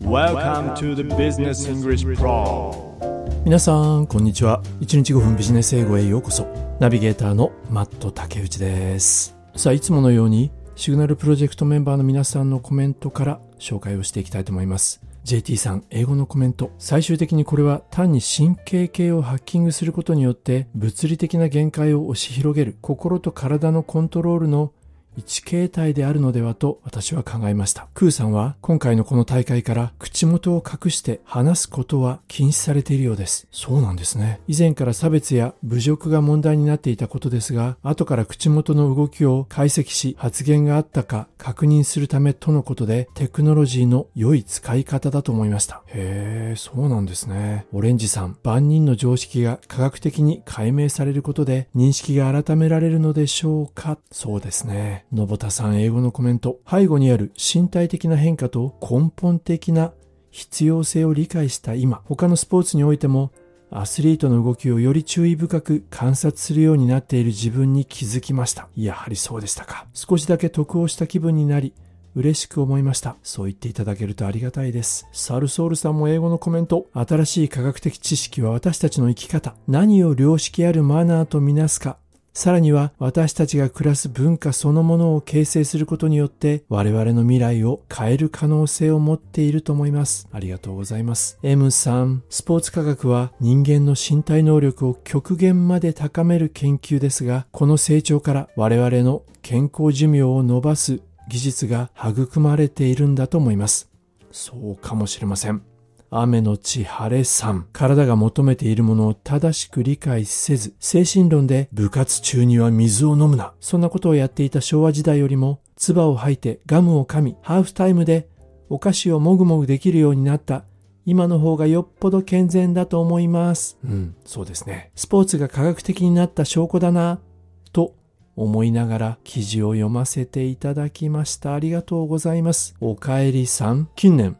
Welcome to the Business English Pro。 皆さんこんにちは。1日5分ビジネス英語へようこそ。ナビゲーターのマット竹内です。さあ、いつものようにシグナルプロジェクトメンバーの皆さんのコメントから紹介をしていきたいと思います。 JT さん、英語のコメント。最終的にこれは単に神経系をハッキングすることによって物理的な限界を押し広げる心と体のコントロールの一形態であるのではと私は考えました。クーさんは今回のこの大会から口元を隠して話すことは禁止されているようです。そうなんですね。以前から差別や侮辱が問題になっていたことですが、後から口元の動きを解析し発言があったか確認するためとのことで、テクノロジーの良い使い方だと思いました。へー、そうなんですね。オレンジさん、万人の常識が科学的に解明されることで認識が改められるのでしょうか。そうですね。のぼたさん、英語のコメント。背後にある身体的な変化と根本的な必要性を理解した今、他のスポーツにおいてもアスリートの動きをより注意深く観察するようになっている自分に気づきました。やはりそうでしたか。少しだけ得をした気分になり嬉しく思いました。そう言っていただけるとありがたいです。サルソールさんも英語のコメント。新しい科学的知識は私たちの生き方、何を良識あるマナーとみなすか、さらには私たちが暮らす文化そのものを形成することによって我々の未来を変える可能性を持っていると思います。ありがとうございます。 M さん、スポーツ科学は人間の身体能力を極限まで高める研究ですが、この成長から我々の健康寿命を伸ばす技術が育まれているんだと思います。そうかもしれません。雨のち晴れさん、体が求めているものを正しく理解せず、精神論で部活中には水を飲むな、そんなことをやっていた昭和時代よりも、唾を吐いてガムを噛み、ハーフタイムでお菓子をもぐもぐできるようになった今の方がよっぽど健全だと思います。そうですね。スポーツが科学的になった証拠だなと思いながら記事を読ませていただきました。ありがとうございます。おかえりさん、近年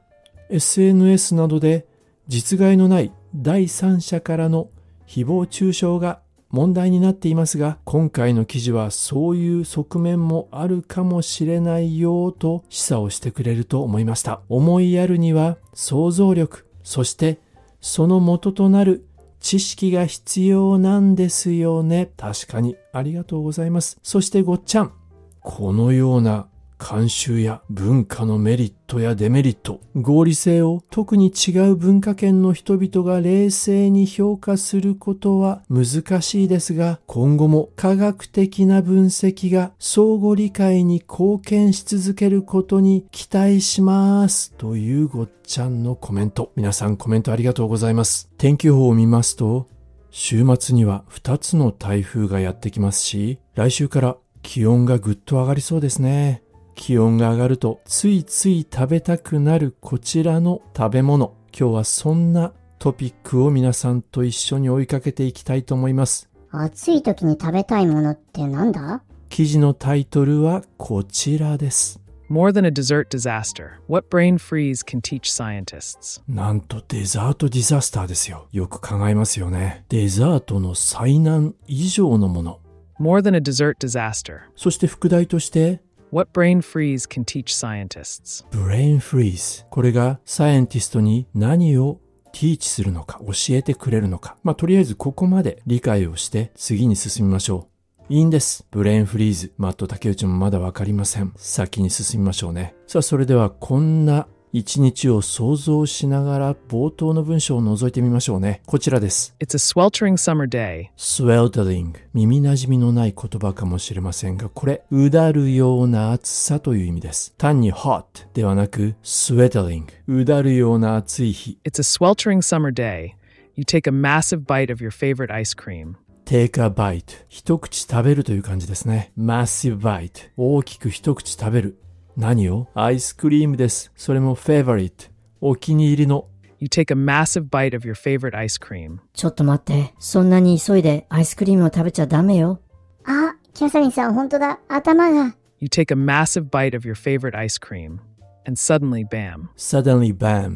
SNS などで実害のない第三者からの誹謗中傷が問題になっていますが、今回の記事はそういう側面もあるかもしれないよと示唆をしてくれると思いました。思いやるには想像力、そしてその元となる知識が必要なんですよね。確かに。ありがとうございます。そしてごっちゃん、このような慣習や文化のメリットやデメリット、合理性を特に違う文化圏の人々が冷静に評価することは難しいですが、今後も科学的な分析が相互理解に貢献し続けることに期待します。というごっちゃんのコメント。皆さんコメントありがとうございます。天気予報を見ますと、週末には2つの台風がやってきますし、来週から気温がぐっと上がりそうですね。気温が上がるとついつい食べたくなるこちらの食べ物。今日はそんなトピックを皆さんと一緒に追いかけていきたいと思います。 暑い時に食べたいものってなんだ？ 記事のタイトルはこちらです。 More than a dessert disaster. What brain freeze can teach scientists? なんとデザートディザスターですよ。よく考えますよね。デザートの災難以上のもの。 More than a dessert disaster. そして副題として What brain freeze can teach scientists? Brain freeze。これがサイエンティストに何をティーチするのか、教えてくれるのか。とりあえずここまで理解をして次に進みましょう。いいんです。ブレインフリーズ。マット竹内もまだわかりません。先に進みましょうね。さあ、それではこんな一日を想像しながら冒頭の文章を覗いてみましょうね。こちらです。 It's a sweltering summer day. sweltering。耳馴染みのない言葉かもしれませんが、これ、うだるような暑さという意味です。単に hot ではなく sweltering。うだるような暑い日。 It's a sweltering summer day. You take a massive bite of your favorite ice cream. take a bite。一口食べるという感じですね。massive bite。大きく一口食べる。何を？アイスクリームです。それも favorite。お気に入りの。 You take a massive bite of your favorite ice cream. ちょっと待って。そんなに急いでアイスクリームを食べちゃダメよ。あ、キャサリンさん、本当だ。頭が。 You take a massive bite of your favorite ice cream. And suddenly bam. suddenly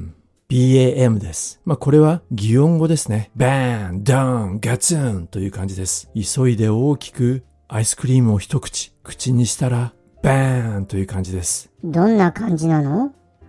bam。BAM です。これは擬音語ですね。バーン、ダウン、ガツンという感じです。急いで大きくアイスクリームを一口、口にしたらバーンという感じです。 どんな感じなの？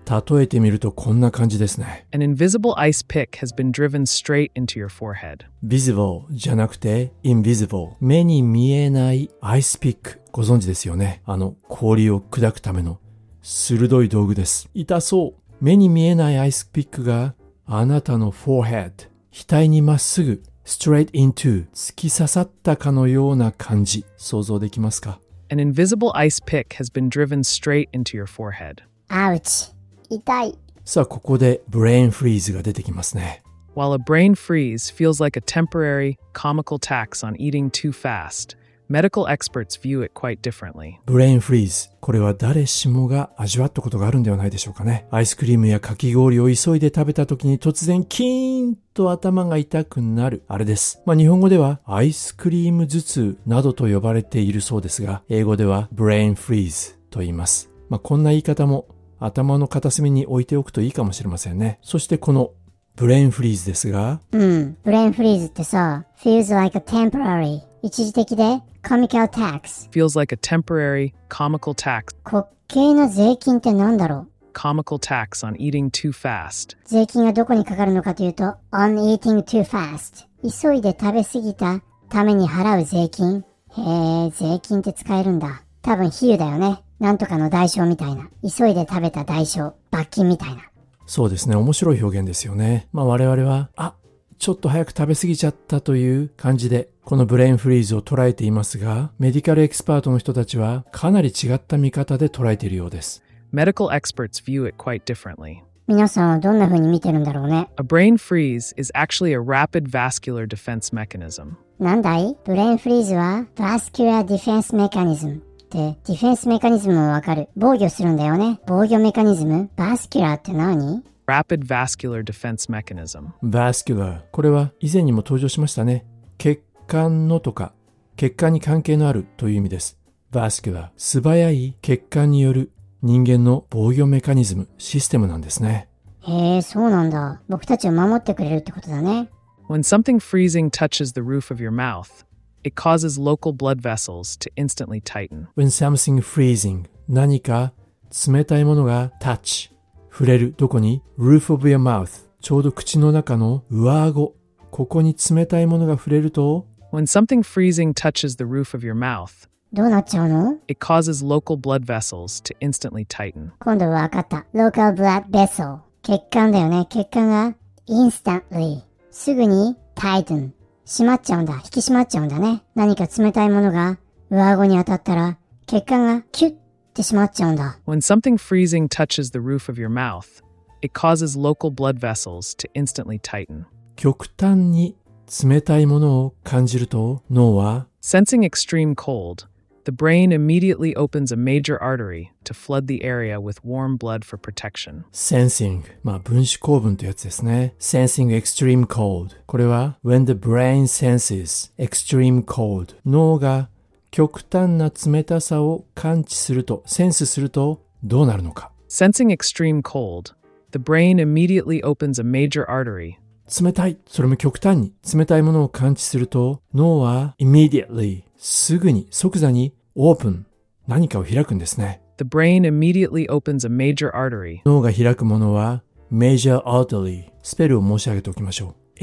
例えてみるとこんな感じですね。 An invisible ice pick has been driven straight into your forehead. visible じゃなくて invisible。目に見えないアイスピック。ご存知ですよね。氷を砕くための鋭い道具です。痛そう。目に見えないアイスピックがあなたの forehead、額にまっすぐ straight into 突き刺さったかのような感じ。想像できますか？ An invisible ice pick has been driven straight into your forehead. アウチ。痛い。 さあ、ここで brain freeze が出てきますね。 While a brain freeze feels like a temporary, comical tax on eating too fast, medical experts view it quite differently. brain freeze。これは誰しもが味わったことがあるんではないでしょうかね。アイスクリームやかき氷を急いで食べた時に突然キーンと頭が痛くなる。あれです。日本語ではアイスクリーム頭痛などと呼ばれているそうですが、英語では brain freeze と言います。こんな言い方も頭の片隅に置いておくといいかもしれませんね。そしてこのブレインフリーズですが、 ブレインフリーズってさ、feels like a temporary 一時的で comical tax Feels like a temporary, comical tax. 滑稽な税金ってなんだろう。 Comical tax on eating too fast. 税金がどこにかかるのかというと on eating too fast 急いで食べ過ぎたために払う税金。へえ、税金って使えるんだ。多分比喩だよね。なんとかの代償みたいな。急いで食べた代償、罰金みたいな。 そうですね、面白い表現ですよね。我々はちょっと早く食べ過ぎちゃったという感じでこのブレインフリーズを捉えていますが、メディカルエキスパートの人たちはかなり違った見方で捉えているようです。 Medical experts view it quite differently. 皆さんはどんな風に見てるんだろうね。 A brain freeze is actually a rapid vascular defense mechanism. なんだい？ブレインフリーズは vascular defense mechanismディフェンスメカニズムもわかる。防御するんだよね。防御メカニズム？バスキュラーって何？ Rapid vascular defense mechanism. vascular。これは以前にも登場しましたね。血管のとか、血管に関係のあるという意味です。vascular。素早い血管による人間の防御メカニズム、システムなんですね。 へえ、そうなんだ。僕たちを守ってくれるってことだね。 When something freezing touches the roof of your mouth, it causes local blood vessels to instantly tighten. When something freezing 何か冷たいものが touch 触れるどこに roof of your mouth ちょうど口の中の上顎ここに冷たいものが触れると When something freezing touches the roof of your mouth, どうなっちゃうの？ it causes local blood vessels to instantly tighten. 今度は分かった。local blood vessel 血管だよね。血管が instantly すぐに tighten締まっちゃうんだ。引き締まっちゃうんだね。何か冷たいものが上顎に当たったら血管がキュッて締まっちゃうんだ。 When something freezing touches the roof of your mouth, it causes local blood vessels to instantly tighten. 極端に冷たいものを感じると脳は Sensing extreme cold, the brain immediately opens a major artery to flood the area with warm blood for protection. sensing 分子構文というやつですね。sensing extreme cold これは when the brain senses extreme cold 脳が極端な冷たさを感知するとセンスするとどうなるのか。 Sensing extreme cold, the brain immediately opens a major artery. 冷たい、それも極端に冷たいものを感知すると脳は immediately すぐに即座に open 何かを開くんですね。 The brain immediately opens a major artery. 脳が開くものは major artery スペルを申し上げておきましょう。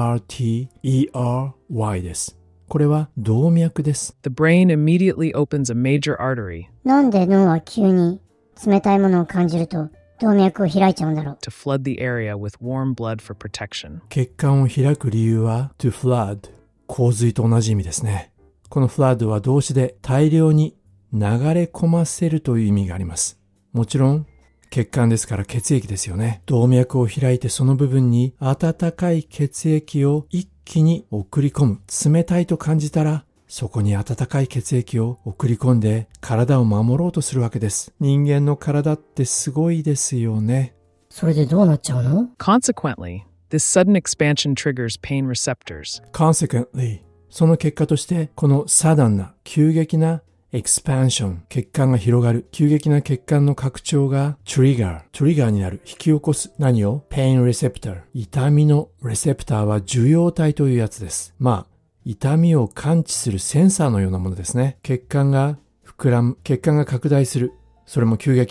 ARTERY です。これは動脈です。 The brain immediately opens a major artery なんで脳は急に冷たいものを感じると動脈を開いちゃうんだろう。 to flood the area with warm blood for protection. 血管を開く理由は to flood 洪水と同じ意味ですね。この flood は動詞で大量に流れ込ませるという意味があります。もちろん血管ですから血液ですよね。動脈を開いてその部分に温かい血液を一気に送り込む。冷たいと感じたらそこに温かい血液を送り込んで体を守ろうとするわけです。人間の体ってすごいですよね。 それでどうなっちゃうの？ Consequently, this sudden expansion triggers pain receptors. Consequently その結果としてこのsuddenな急激なexpansion 血管が広がる急激な血管の拡張がトリガーになる引き起こす何を pain receptor 痛みのレセプターは受容体というやつです。痛みを感知するセンサーのようなものですね。血管が膨らむ血管が拡大するそれも急激に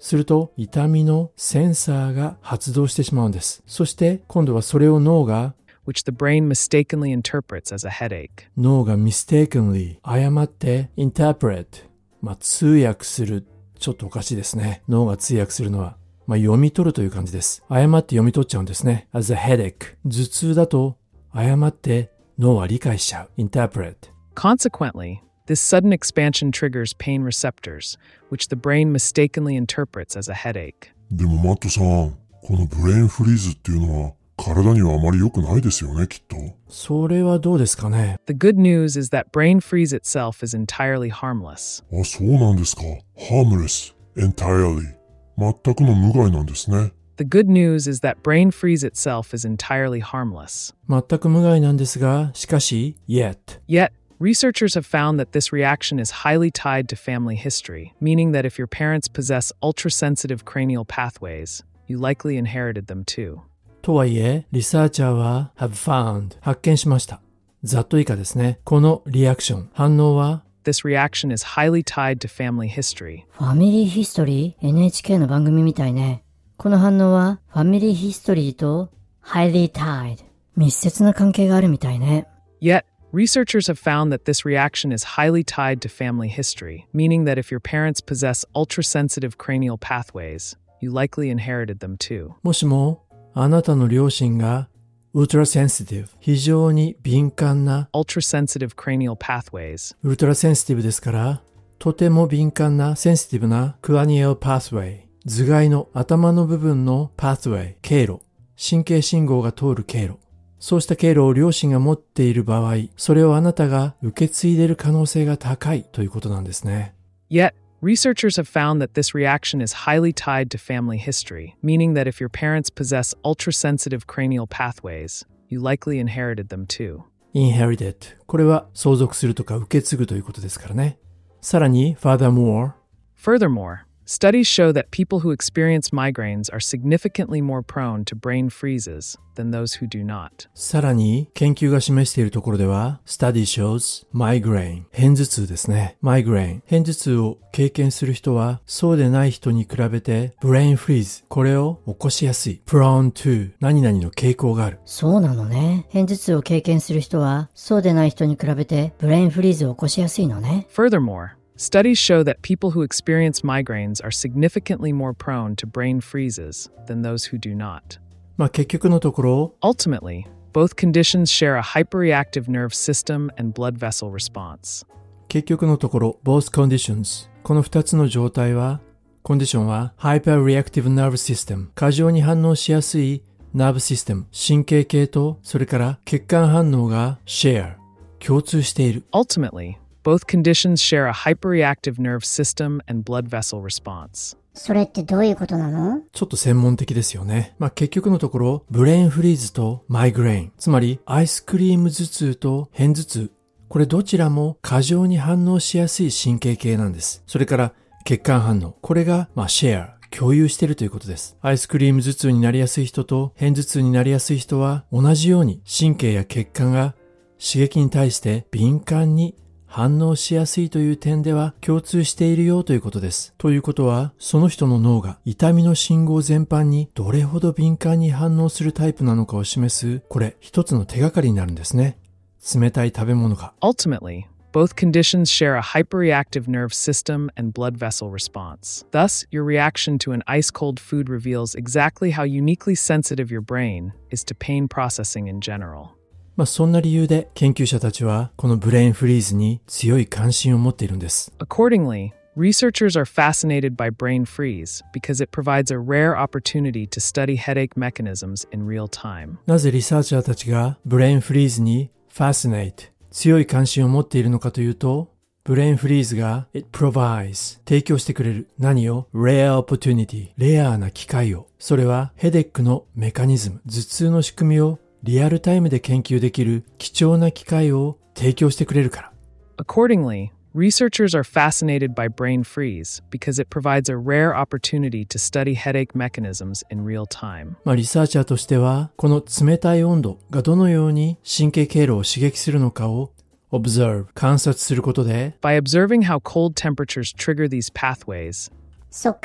すると痛みのセンサーが発動してしまうんです。そして今度はそれを脳が which the brain mistakenly interprets as a headache. 脳が mistakenly 誤って interpret 通訳する。ちょっとおかしいですね。脳が通訳するのは読み取るという感じです。誤って読み取っちゃうんですね。as a headache 頭痛だと誤って脳は理解しちゃう。interpret. Consequently, this sudden expansion triggers pain receptors, which the brain mistakenly interprets as a headache. でもマットさん、このブレインフリーズっていうのは体にはあまり良くないですよね、きっと。 それはどうですかね。 The good news is that brain freeze itself is entirely harmless. あ、そうなんですか。harmless, entirely. 全くの無害なんですね。 The good news is that brain freeze itself is entirely harmless. 全く無害なんですが、しかし、yet. Researchers have found that this reaction is highly tied to family history, meaning that if your parents possess ultrasensitive cranial pathways, you likely inherited them too. とはいえ、リサーチャーは have found 発見しました。ざっと以下ですね。このリアクション、反応は This reaction is highly tied to family history. ファミリーヒストリー NHK の番組みたいね。この反応はファミリーヒストリーと highly tied 密接な関係があるみたいね。 Yet, researchers have found that this reaction is highly tied to family history, meaning that if your parents possess ultrasensitive cranial pathways, you likely inherited them too. もしもあなたの両親が ultrasensitive 非常に敏感な Ultrasensitive cranial pathways. ウルトラセンシティブですからとても敏感なセンシティブなクラニアルパスウェイ頭蓋の頭の部分のパスウェイ経路神経信号が通る経路そうした経路を両親が持っている場合それをあなたが受け継いでいる可能性が高いということなんですね。 Yet, researchers have found that this reaction is highly tied to family history, meaning that if your parents possess ultrasensitive cranial pathways, you likely inherited them too. inherited これは相続するとか受け継ぐということですからね。さらに furthermore Studies show that people who experience migraines are significantly more prone to brain freezes than those who do not. さらに研究が示しているところでは Study shows migraine 片頭痛ですね。migraine 片頭痛を経験する人はそうでない人に比べて brain freeze これを起こしやすい prone to 何々の傾向がある。 そうなのね。片頭痛を経験する人はそうでない人に比べてブレインフリーズを起こしやすいのね。 Furthermore,Studies show that people who experience migraines are significantly more prone to brain freezes than those who do not. 結局のところ Ultimately, both conditions share a hyperreactive nerve system and blood vessel response. 結局のところ both conditions この2つの状態はコンディションは hyperreactive nerve system 過剰に反応しやすいナーブシステム神経系とそれから血管反応が share 共通している。 Ultimately,Both conditions share a hyperreactive nerve system and blood vessel response. それってどういうことなの？ ちょっと専門的ですよね。結局のところ、ブレインフリーズとマイグレイン、つまりアイスクリーム頭痛と片頭痛、これどちらも過剰に反応しやすい神経系なんです。それから血管反応、これがシェア、共有しているということです。アイスクリーム頭痛になりやすい人と片頭痛になりやすい人は同じように神経や血管が刺激に対して敏感に反応しやすいという点では共通しているよということです。ということは、その人の脳が痛みの信号全般にどれほど敏感に反応するタイプなのかを示す、これ一つの手がかりになるんですね。冷たい食べ物か。 Ultimately, both conditions share a hyperreactive nerve system and blood vessel response. Thus, your reaction to an ice-cold food reveals exactly how uniquely sensitive your brain is to pain processing in general. そんな理由で研究者たちはこのブレインフリーズに強い関心を持っているんです。 Accordingly, researchers are fascinated by brain freeze because it provides a rare opportunity to study headache mechanisms in real time. なぜリサーチャーたちがブレインフリーズに fascinate 強い関心を持っているのかというと、ブレインフリーズが it provides 提供してくれる何を rare opportunity レアな機会を、それはヘデックのメカニズム、頭痛の仕組みをリアルタイムで研究できる貴重な機会を提供してくれるから。 Accordingly, researchers are fascinated by brain freeze because it provides a rare opportunity to study headache mechanisms in real time. リサーチャーとしては、この冷たい温度がどのように神経経路を刺激するのかを observe 観察することで By observing how cold temperatures trigger these pathways, そっか。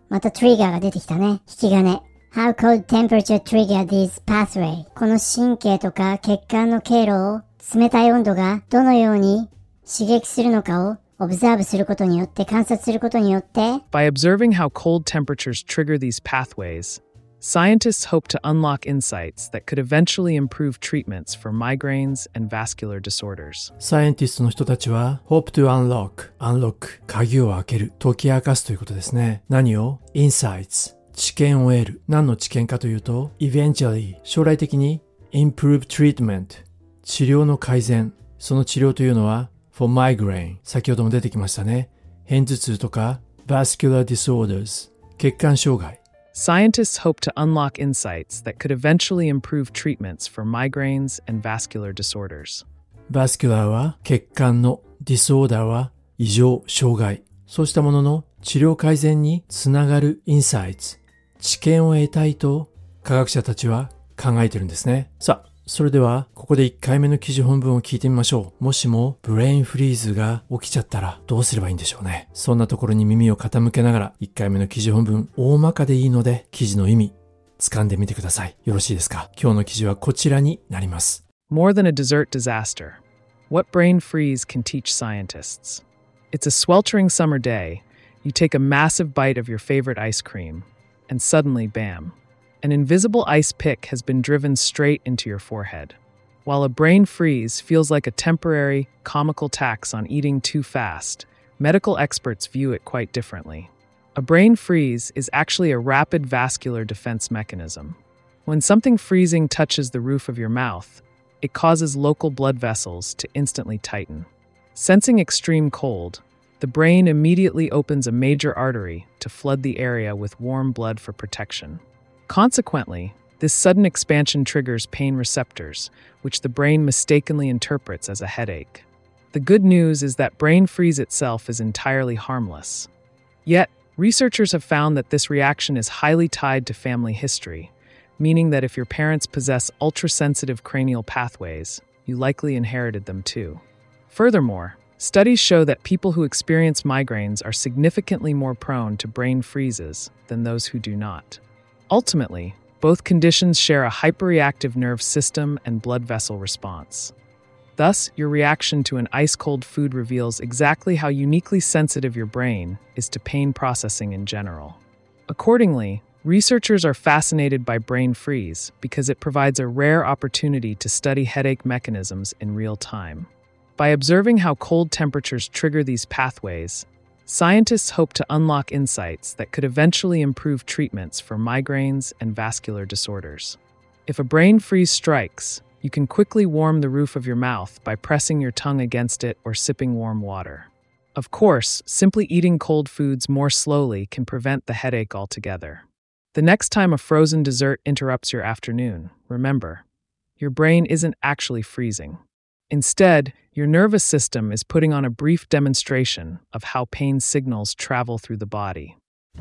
またトリガーが出てきたね。引き金。How cold temperature trigger these pathway? この神経とか血管の経路を冷たい温度がどのように刺激するのかをオブザーブすることによって、観察することによって By observing how cold temperatures trigger these pathways, scientists hope to unlock insights that could eventually improve treatments for migraines and vascular disorders. サイエンティストの人たちは hope to unlock、鍵を開ける、解き明かすということですね。何を insights、知見を得る。何の知見かというと eventually、将来的に improve treatment、治療の改善。その治療というのはfor migraine、先ほども出てきましたね。片頭痛とか vascular disorders、血管障害。 Scientists hope to unlock insights that could eventually improve treatments for migraines and vascular disorders. vascular は血管の、disorder は異常、障害。そうしたものの治療改善につながる insights、知見を得たいと科学者たちは考えてるんですね。さあ、それではここで1回目の記事本文を聞いてみましょう。もしもブレインフリーズが起きちゃったらどうすればいいんでしょうね。そんなところに耳を傾けながら1回目の記事本文大まかでいいので記事の意味掴んでみてください。よろしいですか？今日の記事はこちらになります。 More than a dessert disaster. What brain freeze can teach scientists? It's a sweltering summer day. You take a massive bite of your favorite ice cream, and suddenly, bam, an invisible ice pick has been driven straight into your forehead. While a brain freeze feels like a temporary, comical tax on eating too fast, medical experts view it quite differently. A brain freeze is actually a rapid vascular defense mechanism. When something freezing touches the roof of your mouth, it causes local blood vessels to instantly tighten. Sensing extreme cold, the brain immediately opens a major artery to flood the area with warm blood for protection. Consequently, this sudden expansion triggers pain receptors, which the brain mistakenly interprets as a headache. The good news is that brain freeze itself is entirely harmless. Yet, researchers have found that this reaction is highly tied to family history, meaning that if your parents possess ultra-sensitive cranial pathways, you likely inherited them too. Furthermore, studies show that people who experience migraines are significantly more prone to brain freezes than those who do not. Ultimately, both conditions share a hyperreactive nerve system and blood vessel response. Thus, your reaction to an ice-cold food reveals exactly how uniquely sensitive your brain is to pain processing in general. Accordingly, researchers are fascinated by brain freeze because it provides a rare opportunity to study headache mechanisms in real time. By observing how cold temperatures trigger these pathways, scientists hope to unlock insights that could eventually improve treatments for migraines and vascular disorders. If a brain freeze strikes, you can quickly warm the roof of your mouth by pressing your tongue against it or sipping warm water. Of course, simply eating cold foods more slowly can prevent the headache altogether. The next time a frozen dessert interrupts your afternoon, remember, your brain isn't actually freezing. Instead, your nervous system is putting on a brief demonstration of how pain signals travel through the body.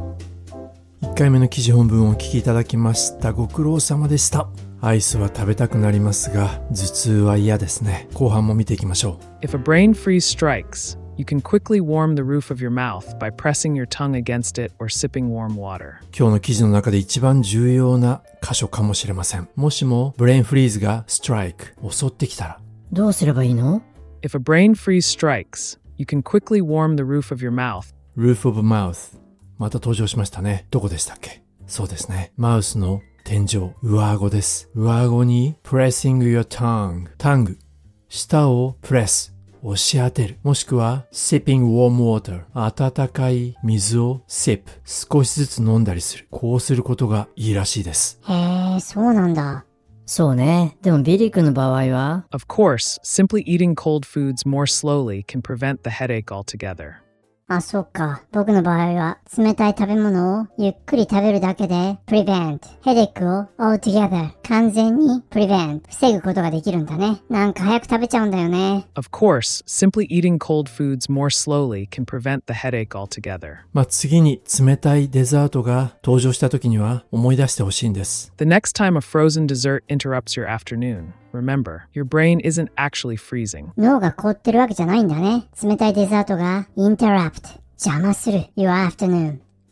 1回目の記事本文をお聞きいただきました。ご苦労様でした。アイスは食べたくなりますが、頭痛は嫌ですね。後半も見ていきましょう。 If a brain freeze strikes, you can quickly warm the roof of your mouth by pressing your tongue against it or sipping warm water. 今日の記事の中で一番重要な箇所かもしれません。もしもブレインフリーズがストライク、襲ってきたらどうすればいいの？ If a brain freeze strikes, you can quickly warm the roof of your mouth. Roof of mouth。また登場しましたね。どこでしたっけ？そうですね。マウスの天井、上顎です。上顎に pressing your tongue。舌をプレス。押し当てる。もしくは sipping warm water。温かい水を sip。少しずつ飲んだりする。こうすることがいいらしいです。 へえ、そうなんだ。 そうね。でもビリー君の場合は Of course, simply eating cold foods more slowly can prevent the headache altogether. あ、そっか。僕の場合は、冷たい食べ物をゆっくり食べるだけで、prevent、ヘデックを altogether、完全に prevent、防ぐことができるんだね。なんか早く食べちゃうんだよね。 Of course, simply eating cold foods more slowly can prevent the headache altogether. 次に冷たいデザートが登場した時には思い出してほしいんです。 The next time a frozen dessert interrupts your afternoon, remember, your brain isn't actually freezing. 脳が凍ってるわけじゃないんだね。冷たいデザートが interrupt、邪魔する your afternoon。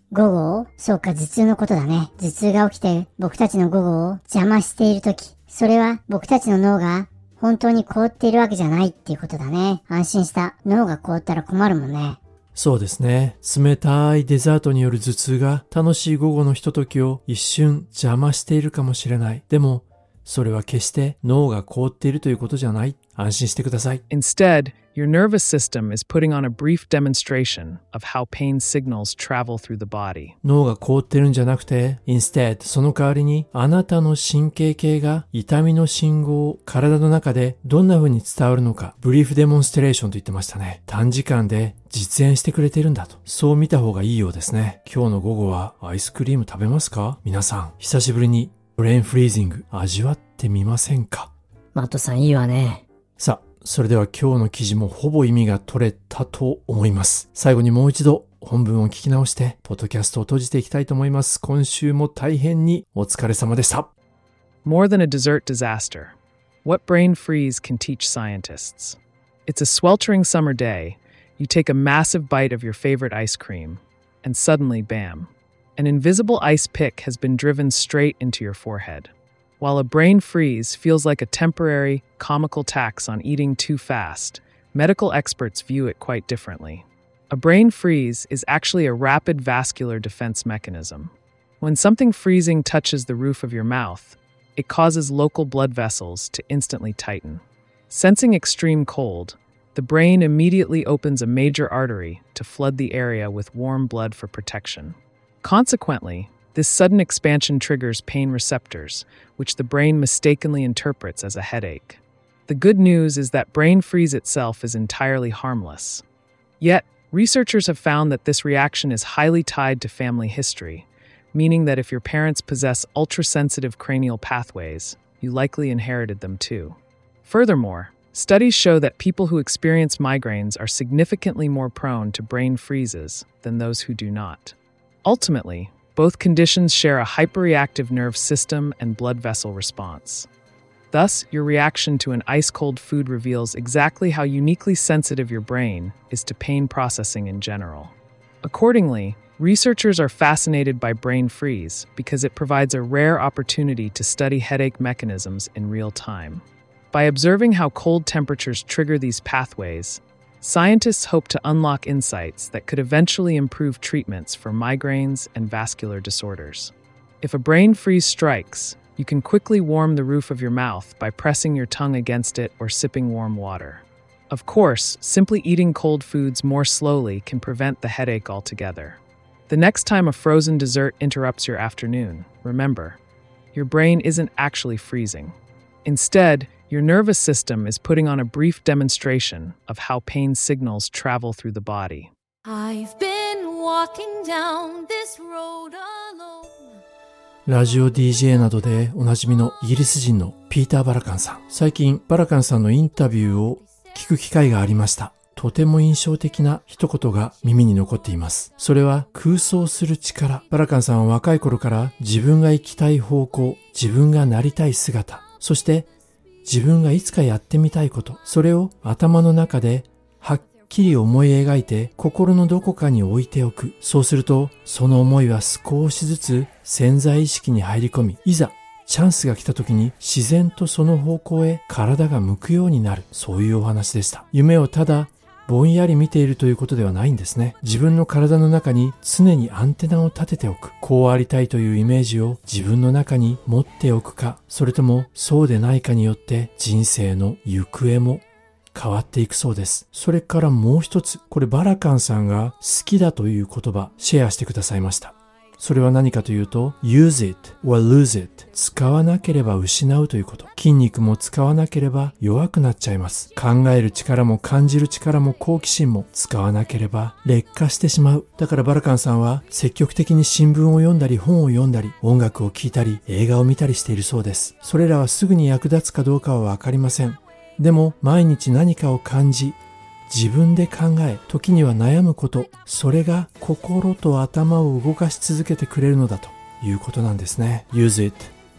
午後を、そうか、頭痛のことだね。頭痛が起きて僕たちの午後を邪魔しているとき、それは僕たちの脳が本当に凍っているわけじゃないっていうことだね。安心した。脳が凍ったら困るもんね。 そうですね。冷たいデザートによる頭痛が楽しい午後のひとときを一瞬邪魔しているかもしれない。でも、それは決して脳が凍っているということじゃない。安心してください。 Instead, your nervous system is putting on a brief demonstration of how pain signals travel through the body. 脳が凍ってるんじゃなくて、instead、その代わりにあなたの神経系が痛みの信号を体の中でどんな風に伝わるのか、ブリーフデモンストレーションと言ってましたね。短時間で実演してくれてるんだと。そう見た方がいいようですね。今日の午後はアイスクリーム食べますか？皆さん、久しぶりにブレインフリージング味わってみませんか？ マットさんいいわね。 さあ、それでは今日の記事もほぼ意味が取れたと思います。最後にもう一度本文を聞き直して、ポッドキャストを閉じていきたいと思います。今週も大変にお疲れ様でした。 More than a dessert disaster. What brain freeze can teach scientists? It's a sweltering summer day. You take a massive bite of your favorite ice cream, and suddenly, bam, an invisible ice pick has been driven straight into your forehead. While a brain freeze feels like a temporary, comical tax on eating too fast, medical experts view it quite differently. A brain freeze is actually a rapid vascular defense mechanism. When something freezing touches the roof of your mouth, it causes local blood vessels to instantly tighten. Sensing extreme cold, the brain immediately opens a major artery to flood the area with warm blood for protection. Consequently, this sudden expansion triggers pain receptors, which the brain mistakenly interprets as a headache. The good news is that brain freeze itself is entirely harmless. Yet, researchers have found that this reaction is highly tied to family history, meaning that if your parents possess ultra-sensitive cranial pathways, you likely inherited them too. Furthermore, studies show that people who experience migraines are significantly more prone to brain freezes than those who do not. Ultimately, both conditions share a hyperreactive nerve system and blood vessel response. Thus, your reaction to an ice-cold food reveals exactly how uniquely sensitive your brain is to pain processing in general. Accordingly, researchers are fascinated by brain freeze because it provides a rare opportunity to study headache mechanisms in real time. By observing how cold temperatures trigger these pathways, scientists hope to unlock insights that could eventually improve treatments for migraines and vascular disorders. If a brain freeze strikes, you can quickly warm the roof of your mouth by pressing your tongue against it or sipping warm water. Of course, simply eating cold foods more slowly can prevent the headache altogether. The next time a frozen dessert interrupts your afternoon, remember, your brain isn't actually freezing. Instead, your nervous system is putting on a brief demonstration of how pain signals travel through the body. I've been walking down this road alone. ラジオ DJ などでおなじみのイギリス人のピーター・バラカンさん。最近バラカンさんのインタビューを聞く機会がありました。とても印象的な一言が耳に残っています。それは空想する力。バラカンさんは若い頃から自分が行きたい方向、自分がなりたい姿、そして自分がいつかやってみたいこと、それを頭の中ではっきり思い描いて心のどこかに置いておく。そうするとその思いは少しずつ潜在意識に入り込み、いざチャンスが来た時に自然とその方向へ体が向くようになる。そういうお話でした。夢をただぼんやり見ているということではないんですね。自分の体の中に常にアンテナを立てておく。こうありたいというイメージを自分の中に持っておくか、それともそうでないかによって人生の行方も変わっていくそうです。それからもう一つ、これバラカンさんが好きだという言葉シェアしてくださいました。それは何かというと use it or lose it 使わなければ失うということ。筋肉も使わなければ弱くなっちゃいます。考える力も感じる力も好奇心も使わなければ劣化してしまう。だからバラカンさんは積極的に新聞を読んだり本を読んだり音楽を聴いたり映画を見たりしているそうです。それらはすぐに役立つかどうかはわかりません。でも毎日何かを感じ自分で考え、時には悩むこと、それが心と頭を動かし続けてくれるのだということなんですね。Use it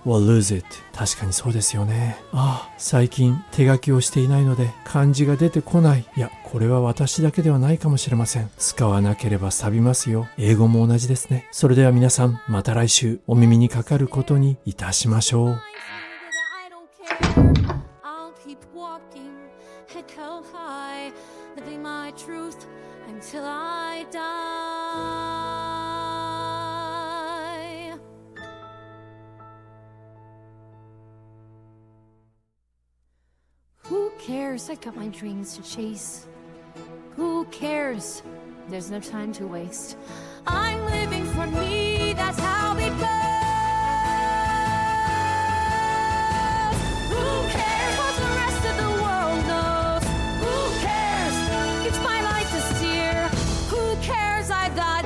or lose it. 確かにそうですよね。ああ、最近手書きをしていないので漢字が出てこない。いや、これは私だけではないかもしれません。使わなければ錆びますよ。英語も同じですね。それでは皆さん、また来週お耳にかかることにいたしましょう。 I'll keep walking, head held high, living my truth until I die. Who cares? I got my dreams to chase. Who cares? There's no time to waste. I'm living for me, that's how it goes. Who cares what the rest of the world knows? Who cares? It's my life to steer. Who cares? I got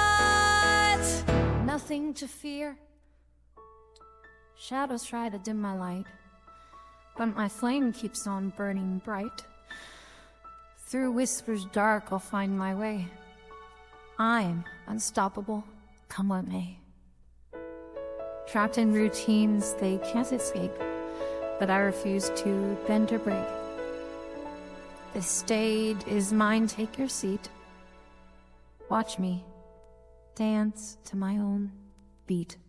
nothing to fear. Shadows try to dim my light, but my flame keeps on burning bright. Through whispers dark I'll find my way. I'm unstoppable, come what may. Trapped in routines they can't escape, but I refuse to bend or break. This stage is mine, take your seat. Watch me dance to my own beat.